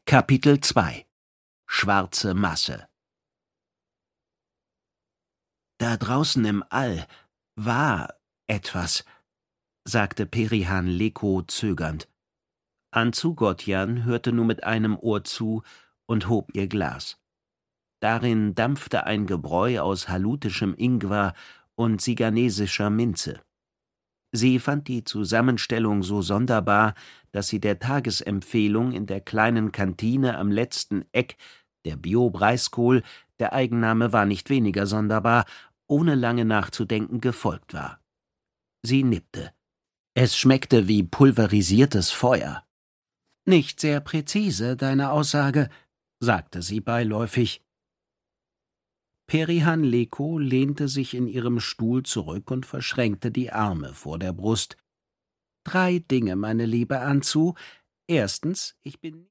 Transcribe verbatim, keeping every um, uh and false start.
Kapitel zwei Schwarze Masse. »Da draußen im All war etwas«, sagte Perihan Leko zögernd. Anzugotjan hörte nur mit einem Ohr zu und hob ihr Glas. Darin dampfte ein Gebräu aus halutischem Ingwer und siganesischer Minze. Sie fand die Zusammenstellung so sonderbar, dass sie der Tagesempfehlung in der kleinen Kantine am letzten Eck, der Bio-Breiskohl, der Eigenname war nicht weniger sonderbar, ohne lange nachzudenken gefolgt war. Sie nippte. Es schmeckte wie pulverisiertes Feuer. »Nicht sehr präzise, deine Aussage«, sagte sie beiläufig. Perihan Leko lehnte sich in ihrem Stuhl zurück und verschränkte die Arme vor der Brust. »Drei Dinge, meine liebe Anzu. Erstens, ich bin